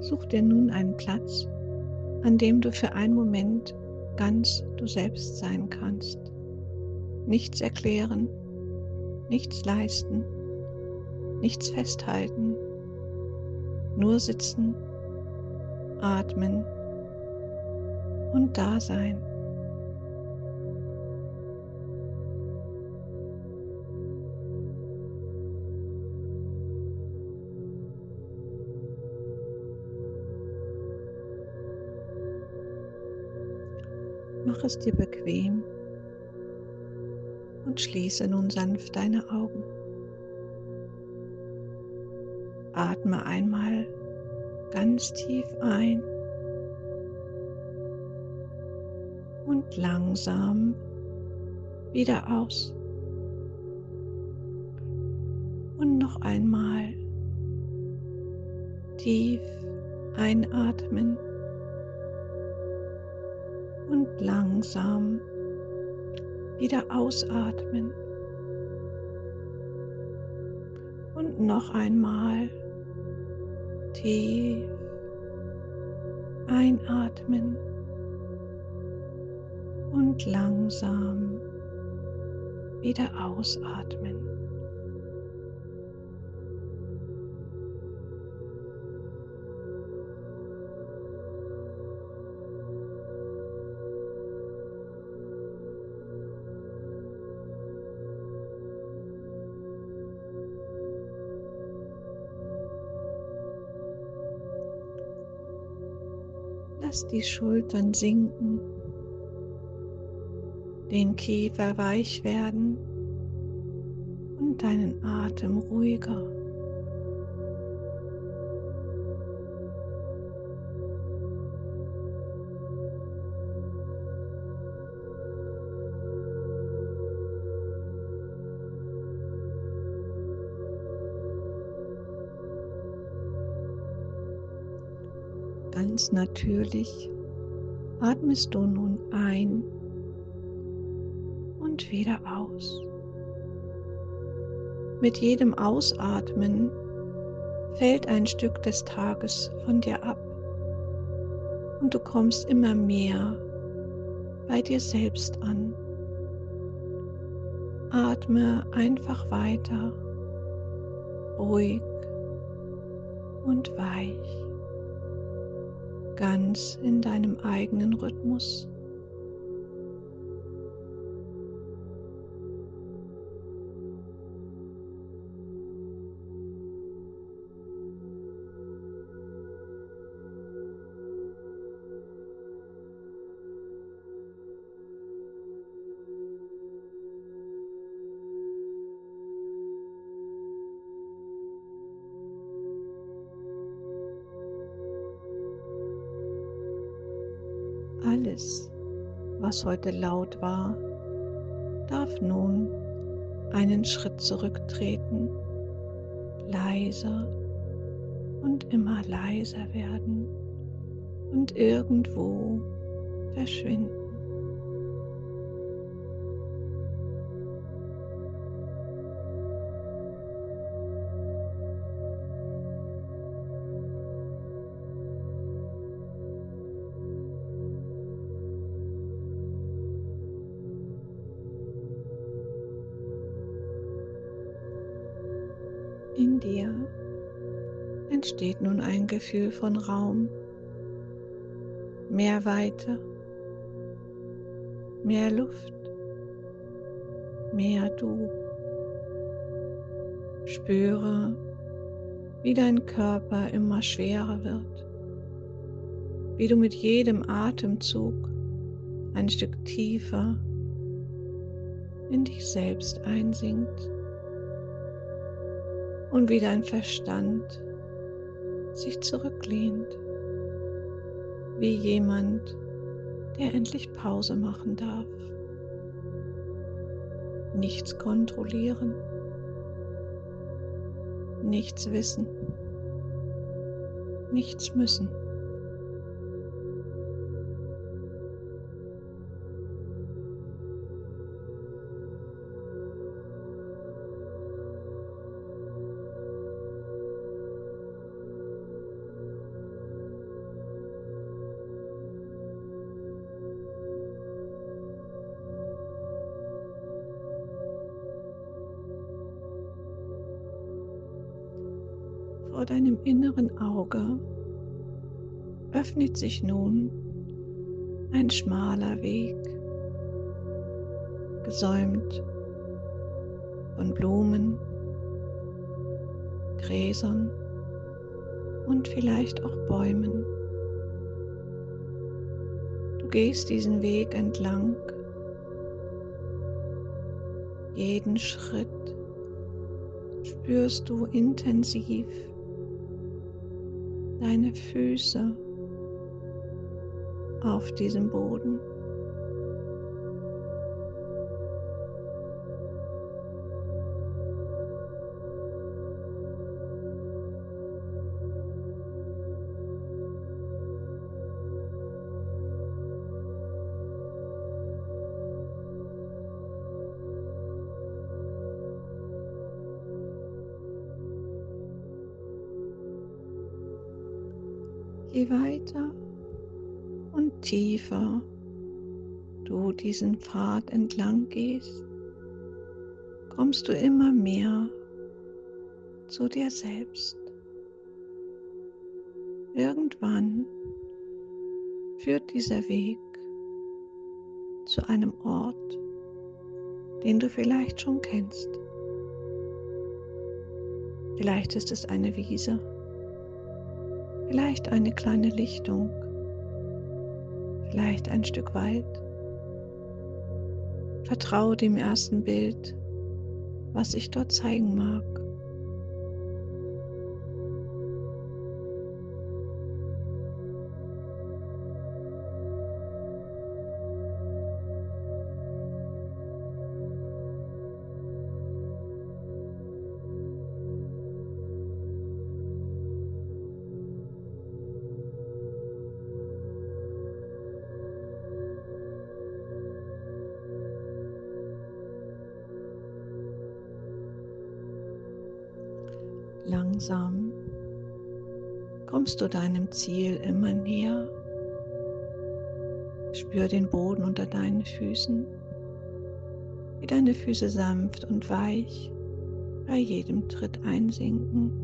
Such dir nun einen Platz, an dem du für einen Moment ganz du selbst sein kannst. Nichts erklären, nichts leisten, nichts festhalten, nur sitzen, atmen und da sein. Mach es dir bequem und schließe nun sanft deine Augen. Atme einmal ganz tief ein und langsam wieder aus. Und noch einmal tief einatmen und langsam wieder ausatmen. Und noch einmal tief einatmen und langsam wieder ausatmen. Lass die Schultern sinken, den Kiefer weich werden und deinen Atem ruhiger. Ganz natürlich atmest du nun ein und wieder aus. Mit jedem Ausatmen fällt ein Stück des Tages von dir ab und du kommst immer mehr bei dir selbst an. Atme einfach weiter, ruhig und weich, ganz in deinem eigenen Rhythmus. Alles, was heute laut war, darf nun einen Schritt zurücktreten, leiser und immer leiser werden und irgendwo verschwinden. In dir entsteht nun ein Gefühl von Raum, mehr Weite, mehr Luft, mehr Du. Spüre, wie dein Körper immer schwerer wird, wie du mit jedem Atemzug ein Stück tiefer in dich selbst einsinkst und wie dein Verstand sich zurücklehnt, wie jemand, der endlich Pause machen darf. Nichts kontrollieren, nichts wissen, nichts müssen. vor deinem inneren Auge öffnet sich nun ein schmaler Weg, gesäumt von Blumen, Gräsern und vielleicht auch Bäumen. Du gehst diesen Weg entlang. Jeden Schritt spürst du intensiv deine Füße auf diesem Boden. Je weiter und tiefer du diesen Pfad entlang gehst, kommst du immer mehr zu dir selbst. Irgendwann führt dieser Weg zu einem Ort, den du vielleicht schon kennst. Vielleicht ist es eine Wiese, vielleicht eine kleine Lichtung, vielleicht ein Stück Wald. Vertraue dem ersten Bild, was sich dort zeigen mag. Langsam kommst du deinem Ziel immer näher. Spür den Boden unter deinen Füßen, wie deine Füße sanft und weich bei jedem Tritt einsinken.